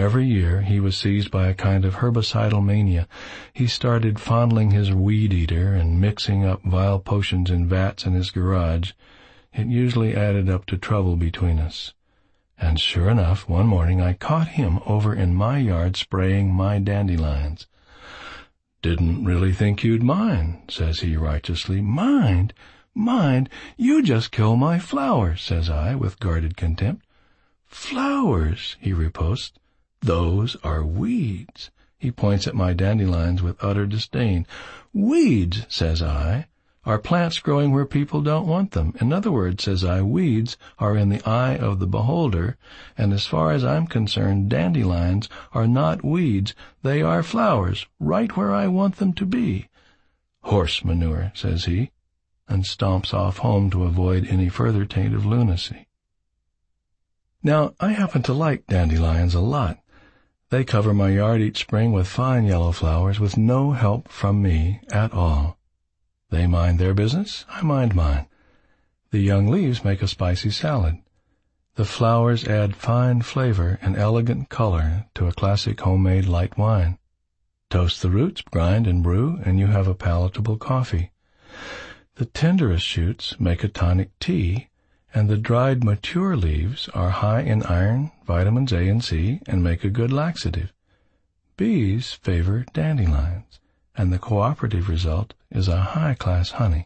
Every year he was seized by a kind of herbicidal mania. He started fondling his weed-eater and mixing up vile potions in vats in his garage. It usually added up to trouble between us. And sure enough, one morning I caught him over in my yard spraying my dandelions. "Didn't really think you'd mind," says he righteously. "Mind? Mind? You just kill my flowers," says I, with guarded contempt. "Flowers," he riposts. "Those are weeds." He points at my dandelions with utter disdain. "Weeds," says I, "are plants growing where people don't want them. In other words," says I, "weeds are in the eye of the beholder, and as far as I'm concerned, dandelions are not weeds. They are flowers, right where I want them to be." "Horse manure," says he, and stomps off home to avoid any further taint of lunacy. Now, I happen to like dandelions a lot. They cover my yard each spring with fine yellow flowers with no help from me at all. They mind their business, I mind mine. The young leaves make a spicy salad. The flowers add fine flavor and elegant color to a classic homemade light wine. Toast the roots, grind and brew, and you have a palatable coffee. The tenderest shoots make a tonic tea, and the dried mature leaves are high in iron, vitamins A and C, and make a good laxative. Bees favor dandelions, and the cooperative result is a high-class honey.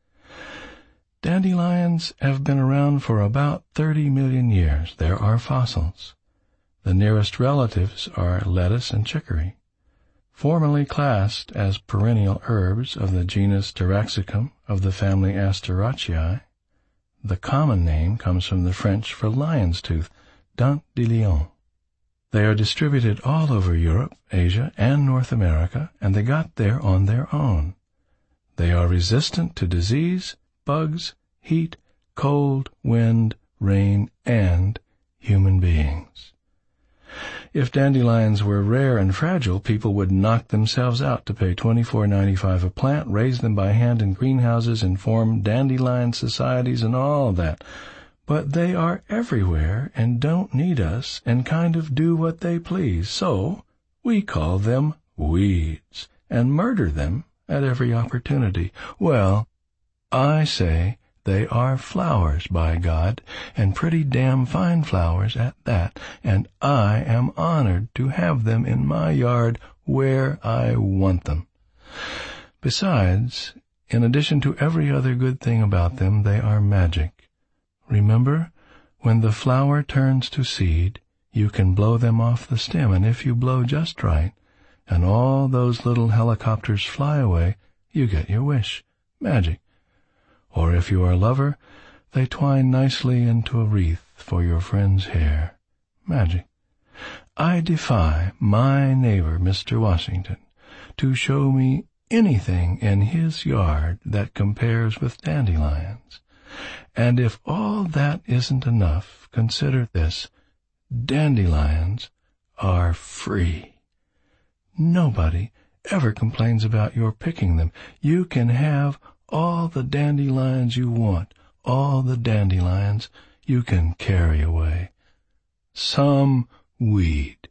Dandelions have been around for about 30 million years. There are fossils. The nearest relatives are lettuce and chicory. Formerly classed as perennial herbs of the genus Taraxacum of the family Asteraceae, the common name comes from the French for lion's tooth, dent de lion. They are distributed all over Europe, Asia, and North America, and they got there on their own. They are resistant to disease, bugs, heat, cold, wind, rain, and human beings. If dandelions were rare and fragile, people would knock themselves out to pay $24.95 a plant, raise them by hand in greenhouses, and form dandelion societies and all that. But they are everywhere and don't need us and kind of do what they please. So we call them weeds and murder them at every opportunity. Well, I say they are flowers, by God, and pretty damn fine flowers at that, and I am honored to have them in my yard where I want them. Besides, in addition to every other good thing about them, they are magic. Remember, when the flower turns to seed, you can blow them off the stem, and if you blow just right, and all those little helicopters fly away, you get your wish. Magic. Or if you are a lover, they twine nicely into a wreath for your friend's hair. Magic. I defy my neighbor, Mr. Washington, to show me anything in his yard that compares with dandelions. And if all that isn't enough, consider this. Dandelions are free. Nobody ever complains about your picking them. You can have all the dandelions you want, all the dandelions you can carry away. Some weed.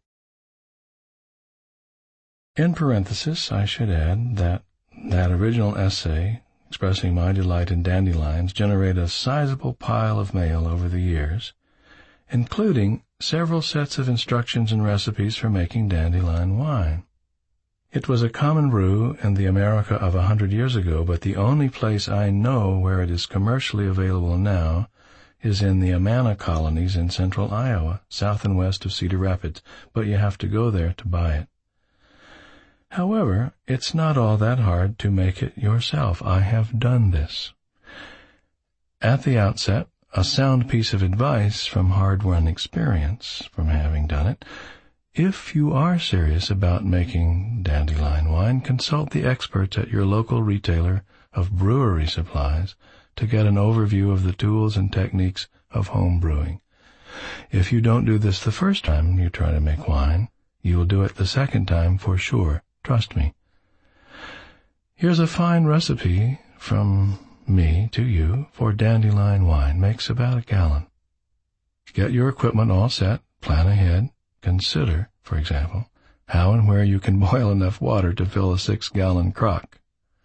In parenthesis, I should add that original essay expressing my delight in dandelions generated a sizable pile of mail over the years, including several sets of instructions and recipes for making dandelion wine. It was a common brew in the America of 100 years ago, but the only place I know where it is commercially available now is in the Amana colonies in central Iowa, south and west of Cedar Rapids, but you have to go there to buy it. However, it's not all that hard to make it yourself. I have done this. At the outset, a sound piece of advice from hard-won experience, from having done it. If you are serious about making dandelion wine, consult the experts at your local retailer of brewery supplies to get an overview of the tools and techniques of home brewing. If you don't do this the first time you try to make wine, you will do it the second time for sure. Trust me. Here's a fine recipe from me to you for dandelion wine. Makes about a gallon. Get your equipment all set, plan ahead, Consider, for example, how and where you can boil enough water to fill a 6-gallon crock.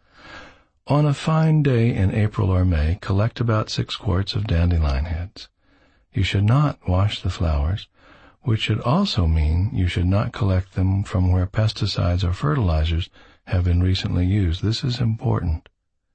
On a fine day in April or May, collect about 6 quarts of dandelion heads. You should not wash the flowers, which should also mean you should not collect them from where pesticides or fertilizers have been recently used. This is important.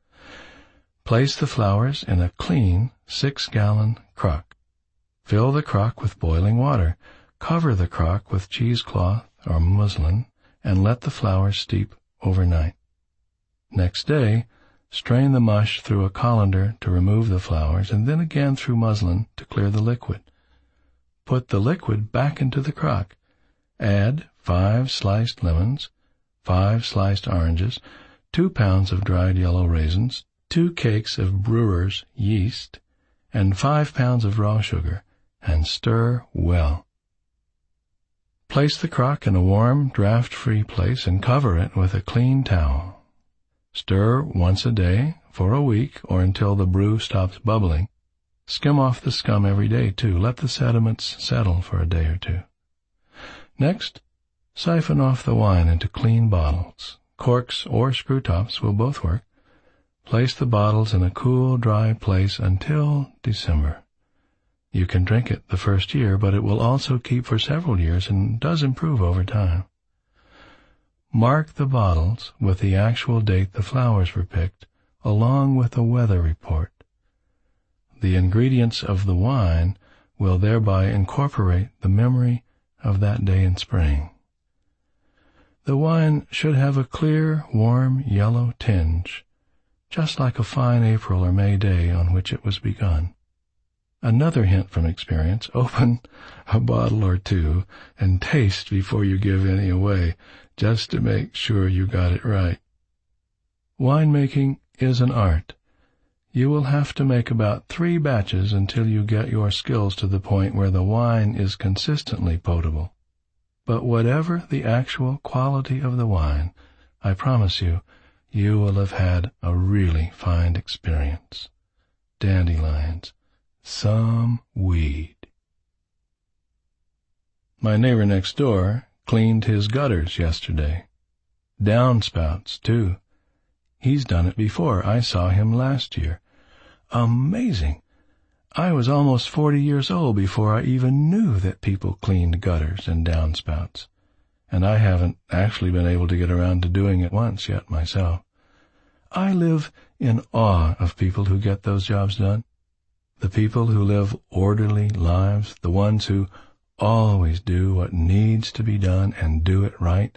Place the flowers in a clean 6-gallon crock. Fill the crock with boiling water. Cover the crock with cheesecloth or muslin and let the flowers steep overnight. Next day, strain the mush through a colander to remove the flowers and then again through muslin to clear the liquid. Put the liquid back into the crock. Add 5 sliced lemons, 5 sliced oranges, 2 pounds of dried yellow raisins, 2 cakes of brewer's yeast, and 5 pounds of raw sugar, and stir well. Place the crock in a warm, draft-free place and cover it with a clean towel. Stir once a day for a week or until the brew stops bubbling. Skim off the scum every day, too. Let the sediments settle for a day or two. Next, siphon off the wine into clean bottles. Corks or screw tops will both work. Place the bottles in a cool, dry place until December. You can drink it the first year, but it will also keep for several years and does improve over time. Mark the bottles with the actual date the flowers were picked, along with a weather report. The ingredients of the wine will thereby incorporate the memory of that day in spring. The wine should have a clear, warm, yellow tinge, just like a fine April or May day on which it was begun. Another hint from experience, open a bottle or two and taste before you give any away, just to make sure you got it right. Winemaking is an art. You will have to make about 3 batches until you get your skills to the point where the wine is consistently potable. But whatever the actual quality of the wine, I promise you, you will have had a really fine experience. Dandelions, some weed. My neighbor next door cleaned his gutters yesterday. Downspouts, too. He's done it before. I saw him last year. Amazing. I was almost 40 years old before I even knew that people cleaned gutters and downspouts, and I haven't actually been able to get around to doing it once yet myself. I live in awe of people who get those jobs done, the people who live orderly lives, the ones who always do what needs to be done and do it right.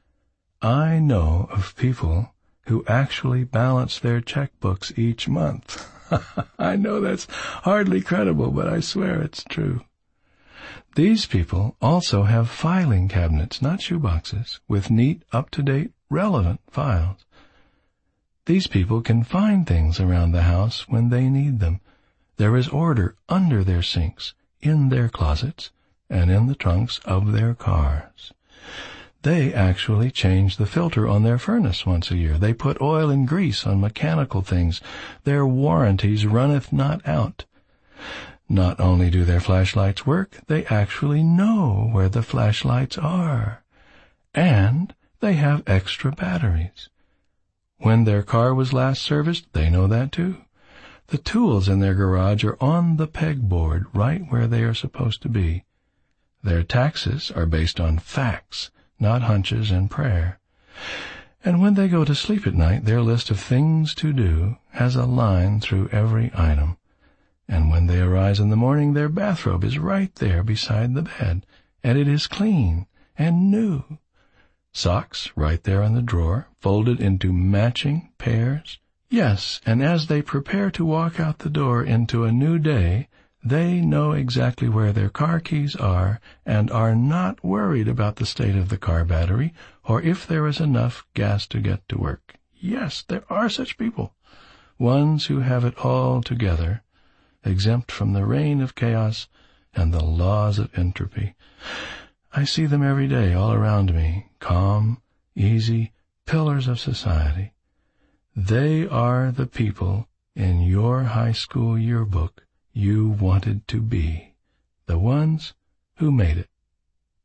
I know of people who actually balance their checkbooks each month. I know that's hardly credible, but I swear it's true. These people also have filing cabinets, not shoeboxes, with neat, up-to-date, relevant files. These people can find things around the house when they need them. There is order under their sinks, in their closets, and in the trunks of their cars. They actually change the filter on their furnace once a year. They put oil and grease on mechanical things. Their warranties runneth not out. Not only do their flashlights work, they actually know where the flashlights are. And they have extra batteries. When their car was last serviced, they know that too. The tools in their garage are on the pegboard, right where they are supposed to be. Their taxes are based on facts, not hunches and prayer. And when they go to sleep at night, their list of things to do has a line through every item. And when they arise in the morning, their bathrobe is right there beside the bed, and it is clean and new. Socks right there in the drawer, folded into matching pairs. Yes, and as they prepare to walk out the door into a new day, they know exactly where their car keys are and are not worried about the state of the car battery or if there is enough gas to get to work. Yes, there are such people, ones who have it all together, exempt from the reign of chaos and the laws of entropy. I see them every day all around me, calm, easy, pillars of society. They are the people in your high school yearbook you wanted to be, the ones who made it.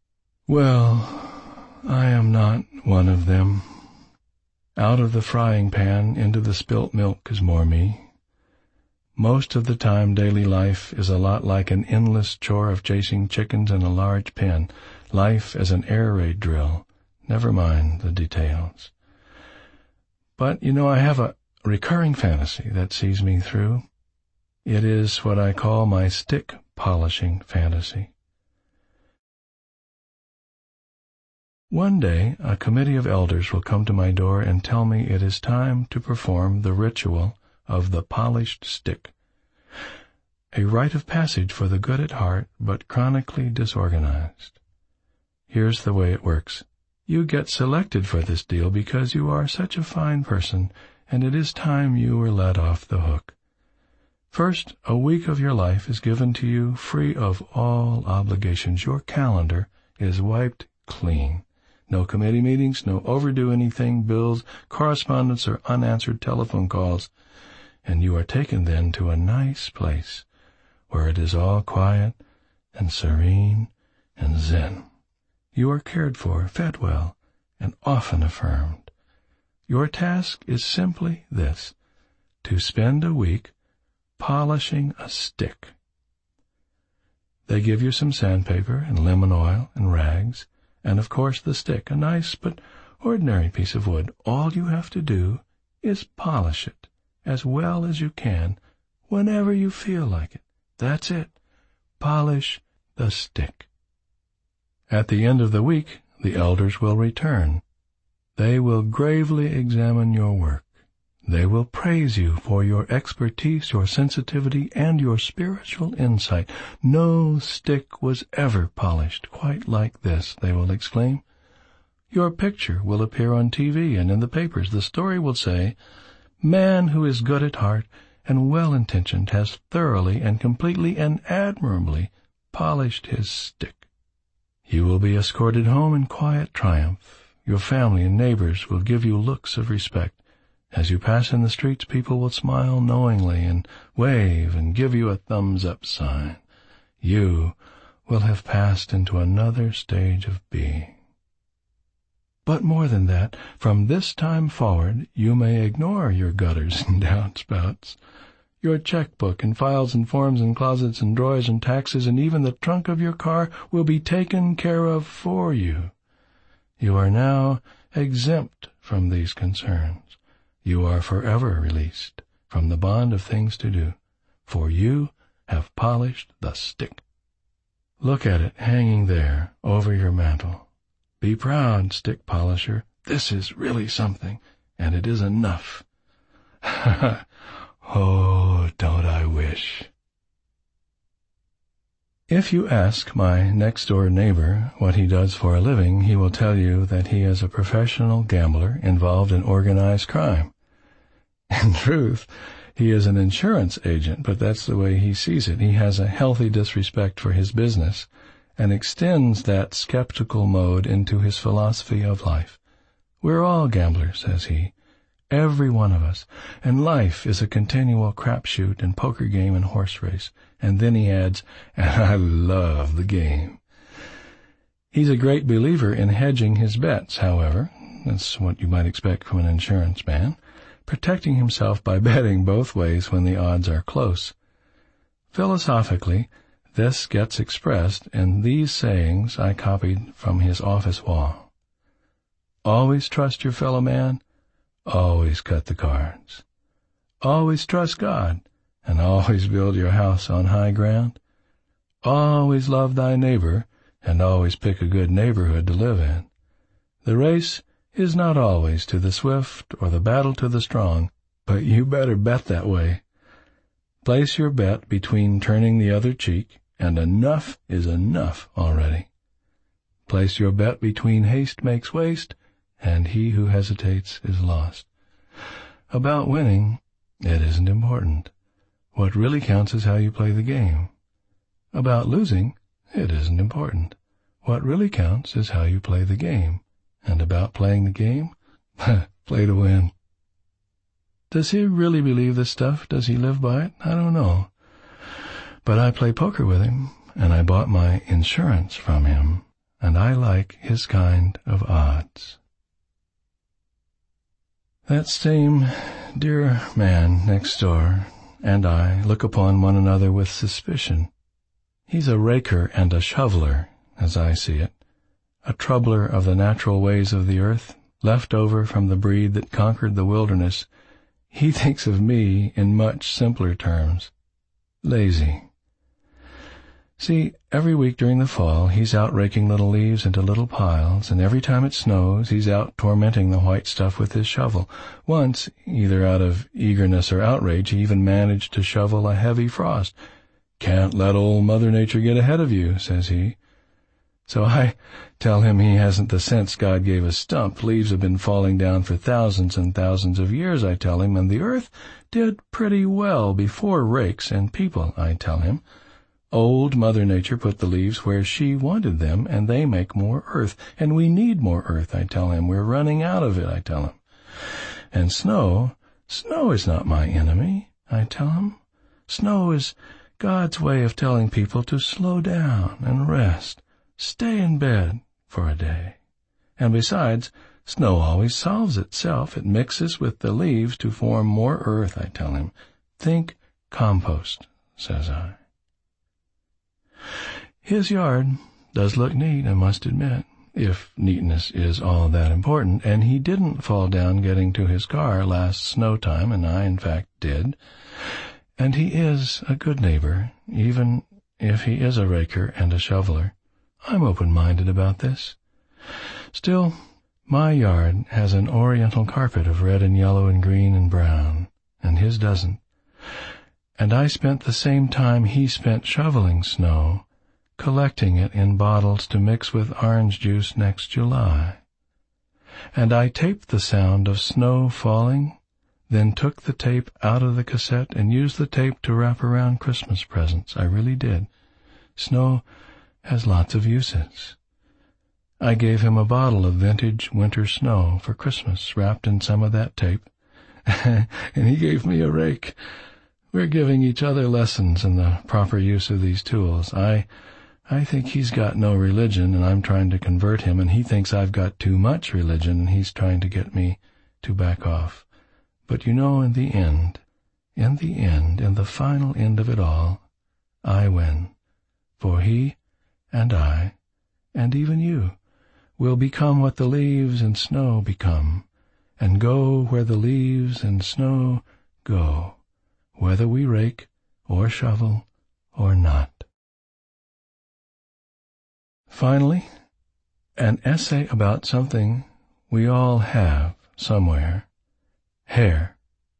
Well, I am not one of them. Out of the frying pan into the spilt milk is more me. Most of the time daily life is a lot like an endless chore of chasing chickens in a large pen, life as an air raid drill. Never mind the details. But, I have a recurring fantasy that sees me through. It is what I call my stick polishing fantasy. One day, a committee of elders will come to my door and tell me it is time to perform the ritual of the polished stick, a rite of passage for the good at heart but chronically disorganized. Here's the way it works. You get selected for this deal because you are such a fine person, and it is time you were let off the hook. First, a week of your life is given to you free of all obligations. Your calendar is wiped clean. No committee meetings, no overdue anything, bills, correspondence, or unanswered telephone calls. And you are taken then to a nice place where it is all quiet and serene and zen. You are cared for, fed well, and often affirmed. Your task is simply this, to spend a week polishing a stick. They give you some sandpaper and lemon oil and rags, and of course the stick, a nice but ordinary piece of wood. All you have to do is polish it as well as you can whenever you feel like it. That's it. Polish the stick. At the end of the week, the elders will return. They will gravely examine your work. They will praise you for your expertise, your sensitivity, and your spiritual insight. No stick was ever polished quite like this, they will exclaim. Your picture will appear on TV and in the papers. The story will say, "Man who is good at heart and well-intentioned has thoroughly and completely and admirably polished his stick." You will be escorted home in quiet triumph. Your family and neighbors will give you looks of respect. As you pass in the streets, people will smile knowingly and wave and give you a thumbs-up sign. You will have passed into another stage of being. But more than that, from this time forward, you may ignore your gutters and downspouts. Your checkbook and files and forms and closets and drawers and taxes and even the trunk of your car will be taken care of for you. You are now exempt from these concerns. You are forever released from the bond of things to do, for you have polished the stick. Look at it hanging there over your mantel. Be proud, stick polisher. This is really something, and it is enough. Oh, don't I wish. If you ask my next-door neighbor what he does for a living, he will tell you that he is a professional gambler involved in organized crime. In truth, he is an insurance agent, but that's the way he sees it. He has a healthy disrespect for his business and extends that skeptical mode into his philosophy of life. We're all gamblers, says he, every one of us, and life is a continual crapshoot and poker game and horse race. And then he adds, and I love the game. He's a great believer in hedging his bets, however. That's what you might expect from an insurance man. Protecting himself by betting both ways when the odds are close. Philosophically, this gets expressed in these sayings I copied from his office wall. Always trust your fellow man, always cut the cards. Always trust God, and always build your house on high ground. Always love thy neighbor, and always pick a good neighborhood to live in. The race is not always to the swift or the battle to the strong, but you better bet that way. Place your bet between turning the other cheek, and enough is enough already. Place your bet between haste makes waste, and he who hesitates is lost. About winning, it isn't important. What really counts is how you play the game. About losing, it isn't important. What really counts is how you play the game. And about playing the game, play to win. Does he really believe this stuff? Does he live by it? I don't know. But I play poker with him, and I bought my insurance from him. and I like his kind of odds. That same dear man next door and I look upon one another with suspicion. He's a raker and a shoveler, as I see it, a troubler of the natural ways of the earth, left over from the breed that conquered the wilderness. He thinks of me in much simpler terms. Lazy. See, every week during the fall, he's out raking little leaves into little piles, and every time it snows, he's out tormenting the white stuff with his shovel. Once, either out of eagerness or outrage, he even managed to shovel a heavy frost. "Can't let old Mother Nature get ahead of you," says he. So I tell him he hasn't the sense God gave a stump. Leaves have been falling down for thousands and thousands of years, I tell him, and the earth did pretty well before rakes and people, I tell him. Old Mother Nature put the leaves where she wanted them, and they make more earth, and we need more earth, I tell him. We're running out of it, I tell him. And snow is not my enemy, I tell him. Snow is God's way of telling people to slow down and rest, stay in bed for a day. And besides, snow always solves itself. It mixes with the leaves to form more earth, I tell him. Think compost, says I. His yard does look neat, I must admit, if neatness is all that important, and he didn't fall down getting to his car last snow time, and I, in fact, did. And he is a good neighbor, even if he is a raker and a shoveler. I'm open-minded about this. Still, my yard has an oriental carpet of red and yellow and green and brown, and his doesn't. And I spent the same time he spent shoveling snow, collecting it in bottles to mix with orange juice next July. And I taped the sound of snow falling, then took the tape out of the cassette and used the tape to wrap around Christmas presents. I really did. Snow has lots of uses. I gave him a bottle of vintage winter snow for Christmas, wrapped in some of that tape, and he gave me a rake. We're giving each other lessons in the proper use of these tools. I think he's got no religion, and I'm trying to convert him, and he thinks I've got too much religion, and he's trying to get me to back off. But you know, in the final end of it all, I win. For he and I, and even you, will become what the leaves and snow become, and go where the leaves and snow go, whether we rake or shovel or not. Finally, an essay about something we all have somewhere. Hair.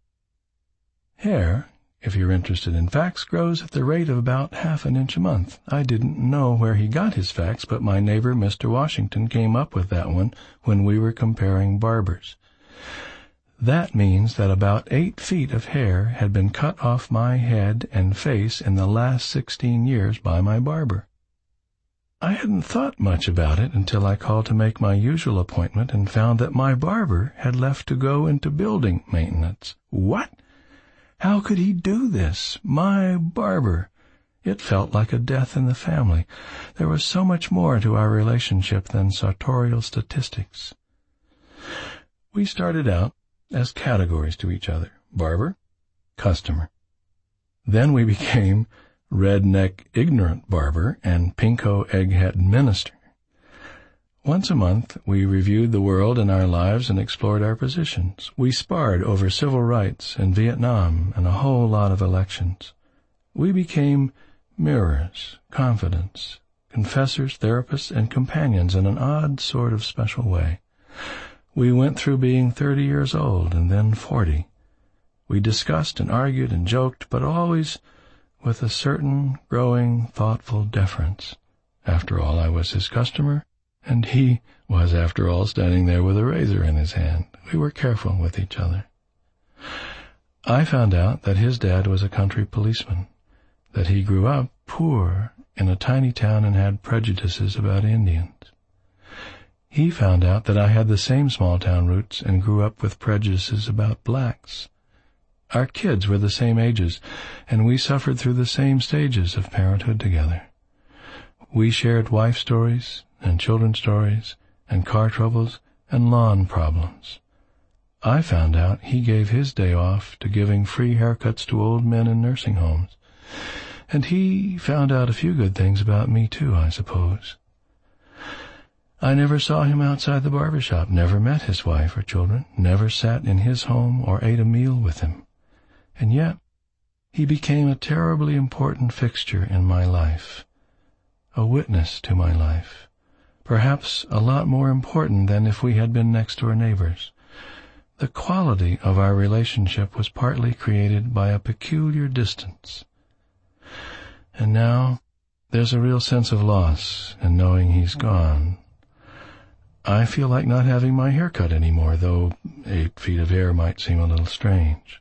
Hair, if you're interested in facts, grows at the rate of about ½ an inch a month. I didn't know where he got his facts, but my neighbor, Mr. Washington, came up with that one when we were comparing barbers. That means that about 8 feet of hair had been cut off my head and face in the last 16 years by my barber. I hadn't thought much about it until I called to make my usual appointment and found that my barber had left to go into building maintenance. What? How could he do this? My barber. It felt like a death in the family. There was so much more to our relationship than sartorial statistics. We started out as categories to each other: barber, customer. Then we became redneck ignorant barber and pinko egghead minister. Once a month, we reviewed the world and our lives and explored our positions. We sparred over civil rights and Vietnam and a whole lot of elections. We became mirrors, confidants, confessors, therapists, and companions in an odd sort of special way. We went through being 30 years old and then 40. We discussed and argued and joked, but always with a certain growing, thoughtful deference. After all, I was his customer, and he was, after all, standing there with a razor in his hand. We were careful with each other. I found out that his dad was a country policeman, that he grew up poor in a tiny town and had prejudices about Indians. He found out that I had the same small-town roots and grew up with prejudices about blacks. Our kids were the same ages, and we suffered through the same stages of parenthood together. We shared wife stories and children's stories and car troubles and lawn problems. I found out he gave his day off to giving free haircuts to old men in nursing homes. And he found out a few good things about me, too, I suppose. I never saw him outside the barber shop, never met his wife or children, never sat in his home or ate a meal with him. And yet, he became a terribly important fixture in my life, a witness to my life, perhaps a lot more important than if we had been next-door neighbors. The quality of our relationship was partly created by a peculiar distance. And now, there's a real sense of loss in knowing he's gone. I feel like not having my hair cut anymore, though 8 feet of air might seem a little strange.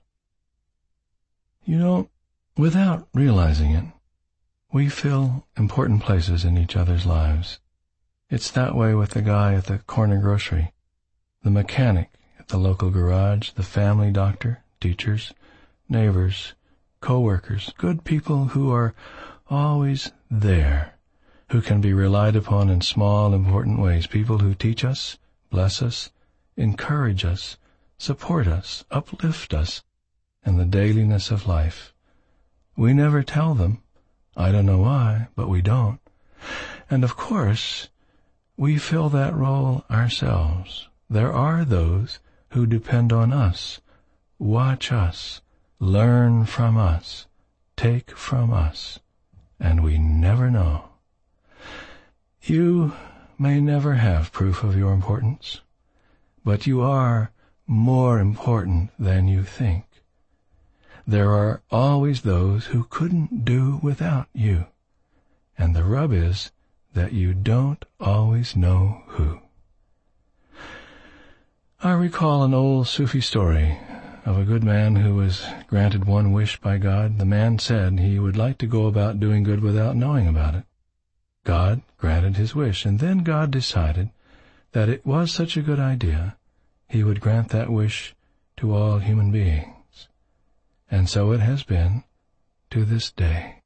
You know, without realizing it, we fill important places in each other's lives. It's that way with the guy at the corner grocery, the mechanic at the local garage, the family doctor, teachers, neighbors, co-workers, good people who are always there, who can be relied upon in small, important ways, people who teach us, bless us, encourage us, support us, uplift us in the dailiness of life. We never tell them. I don't know why, but we don't. And of course, we fill that role ourselves. There are those who depend on us, watch us, learn from us, take from us, and we never know. You may never have proof of your importance, but you are more important than you think. There are always those who couldn't do without you, and the rub is that you don't always know who. I recall an old Sufi story of a good man who was granted one wish by God. The man said he would like to go about doing good without knowing about it. God granted his wish, and then God decided that it was such a good idea, he would grant that wish to all human beings. And so it has been to this day.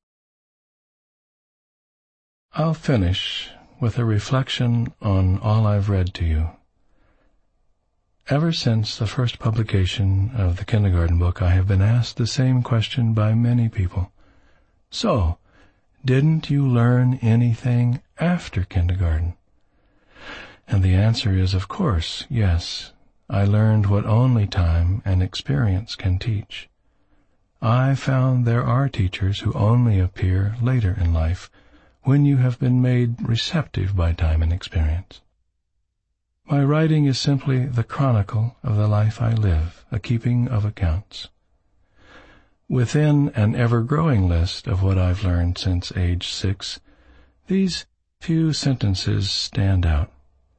I'll finish with a reflection on all I've read to you. Ever since the first publication of the kindergarten book, I have been asked the same question by many people. So, didn't you learn anything after kindergarten? And the answer is, of course, yes. I learned what only time and experience can teach. I found there are teachers who only appear later in life, when you have been made receptive by time and experience. My writing is simply the chronicle of the life I live, a keeping of accounts. Within an ever-growing list of what I've learned since age 6, these few sentences stand out.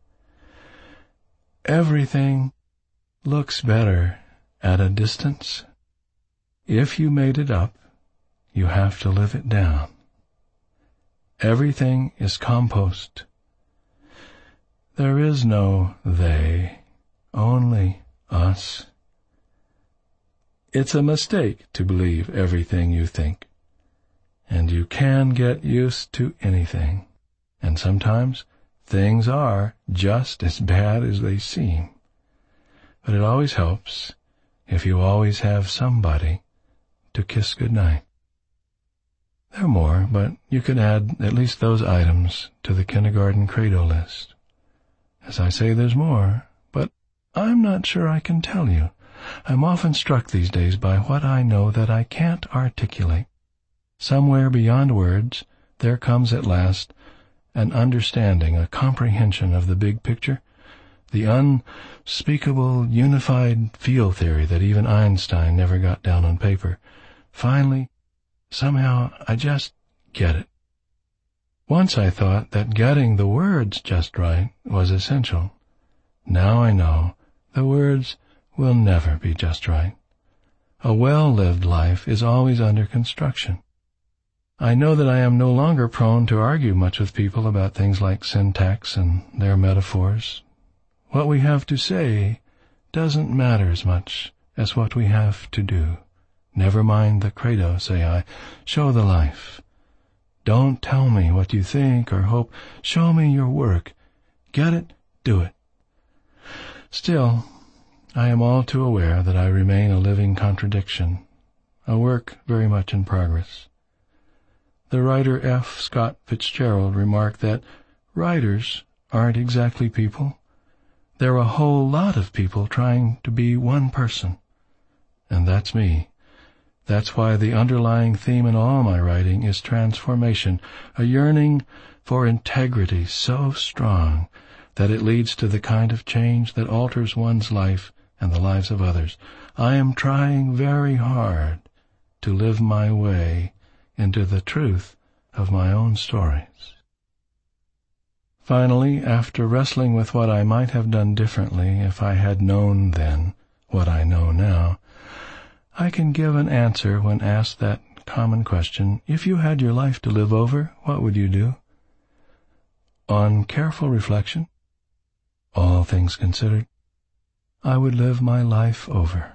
Everything looks better at a distance. If you made it up, you have to live it down. Everything is compost. There is no they, only us. It's a mistake to believe everything you think, and you can get used to anything, and sometimes things are just as bad as they seem. But it always helps if you always have somebody to kiss goodnight. There are more, but you could add at least those items to the kindergarten credo list. As I say, there's more, but I'm not sure I can tell you. I'm often struck these days by what I know that I can't articulate. Somewhere beyond words, there comes at last an understanding, a comprehension of the big picture, the unspeakable unified field theory that even Einstein never got down on paper. Finally, somehow, I just get it. Once I thought that getting the words just right was essential. Now I know the words will never be just right. A well-lived life is always under construction. I know that I am no longer prone to argue much with people about things like syntax and their metaphors. What we have to say doesn't matter as much as what we have to do. Never mind the credo, say I. Show the life. Don't tell me what you think or hope. Show me your work. Get it? Do it. Still, I am all too aware that I remain a living contradiction, a work very much in progress. The writer F. Scott Fitzgerald remarked that writers aren't exactly people. They're a whole lot of people trying to be one person. And that's me. That's why the underlying theme in all my writing is transformation, a yearning for integrity so strong that it leads to the kind of change that alters one's life and the lives of others. I am trying very hard to live my way into the truth of my own stories. Finally, after wrestling with what I might have done differently if I had known then what I know now, I can give an answer when asked that common question, if you had your life to live over, what would you do? On careful reflection, all things considered, I would live my life over.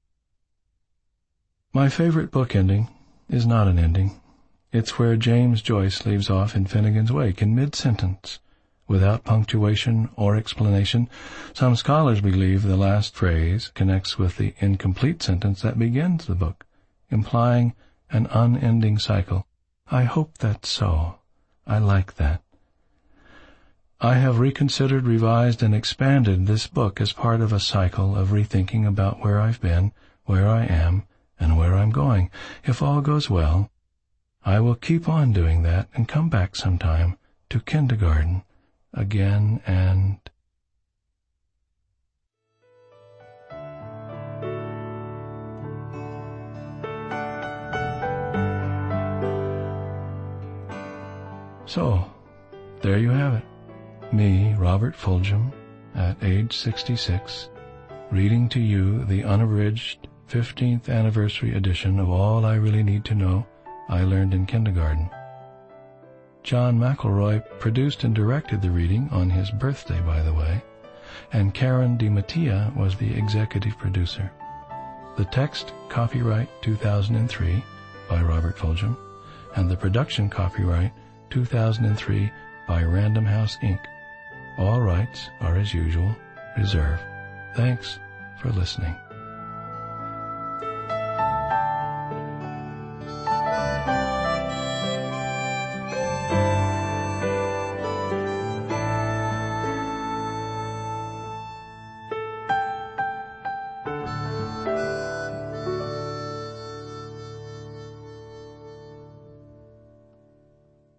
My favorite book ending is not an ending. It's where James Joyce leaves off in Finnegan's Wake, in mid-sentence, without punctuation or explanation. Some scholars believe the last phrase connects with the incomplete sentence that begins the book, implying an unending cycle. I hope that's so. I like that. I have reconsidered, revised, and expanded this book as part of a cycle of rethinking about where I've been, where I am, and where I'm going. If all goes well, I will keep on doing that and come back sometime to kindergarten again and... So, there you have it. Me, Robert Fulghum, at age 66, reading to you the unabridged 15th anniversary edition of All I Really Need to Know I Learned in Kindergarten. John McElroy produced and directed the reading on his birthday, by the way, and Karen DiMattia was the executive producer. The text, copyright 2003 by Robert Fulghum, and the production copyright 2003 by Random House Inc. All rights are, as usual, reserved. Thanks for listening.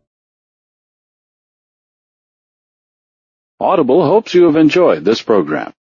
Audible hopes you have enjoyed this program.